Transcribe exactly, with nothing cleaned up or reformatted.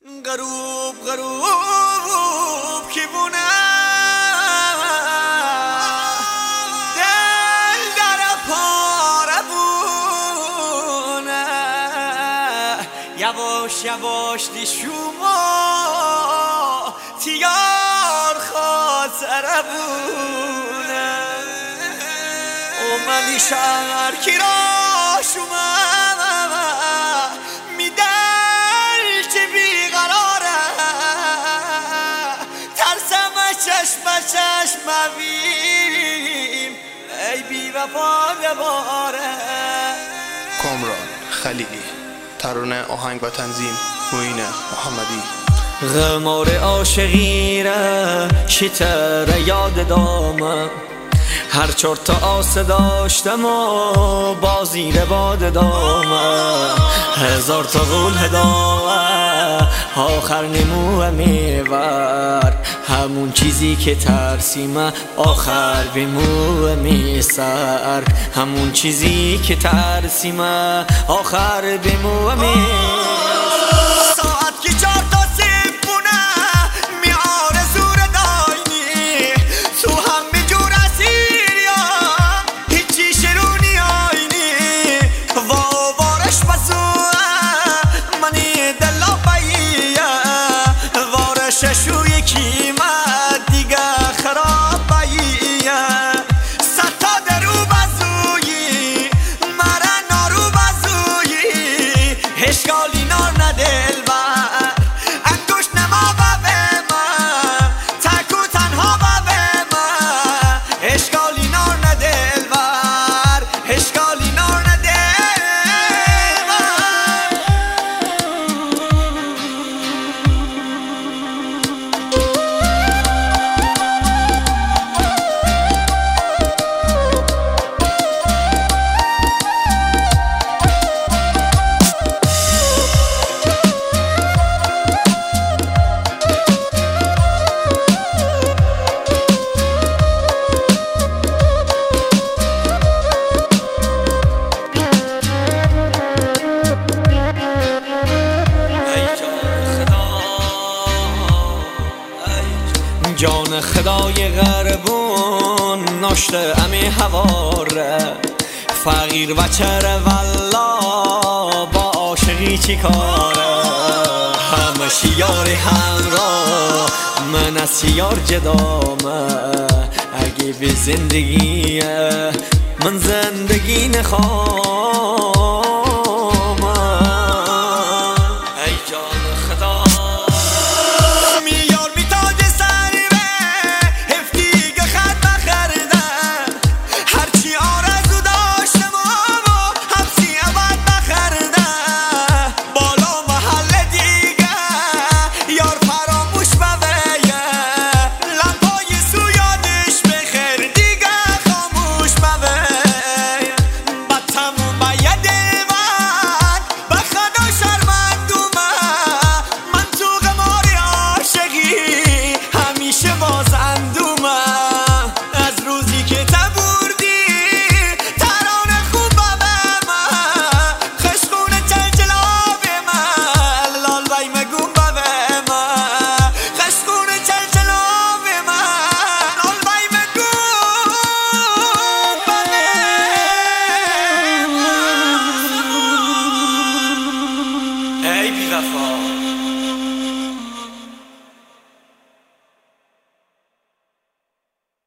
غروب غروب کی بونه دل در پاره بونه یواش یواش دی شما تیار خاطره بونه او ملی شهر کی را شما چشم چشم ببین ای بی وفا بباره. کامران خلیلی، ترانه آهنگ و تنظیم معین محمدی. غمار عاشقی را شتر یاد دامم، هر چهار تا آسه داشتم و بازی رو باد دامم، هزار تا قول هدامه آخر نموه میور، همون چیزی که ترسیمه آخر به موه میسر، همون چیزی که ترسیمه آخر به موه میسر. ساعت که چار تا سیب بونه میاره زور داینی تو همه جور اسیر یا هیچی شرونی آینی وارش بزوه منی دلا باییه وارش شوی کی مد دیگه خراب باییه ستا درو بزویی مره نارو بزویی هشگالی نار ندل بر انگوش نما ببه من تکو تنها ببه من هشگالی نار ندل بر هشگالی نار ندل جان خدای غربون ناشته امی هواره فقیر و چره والله با عاشقی چی کاره همه شیاری همراه من از شیار جدامه اگه به زندگی من زندگی نخواه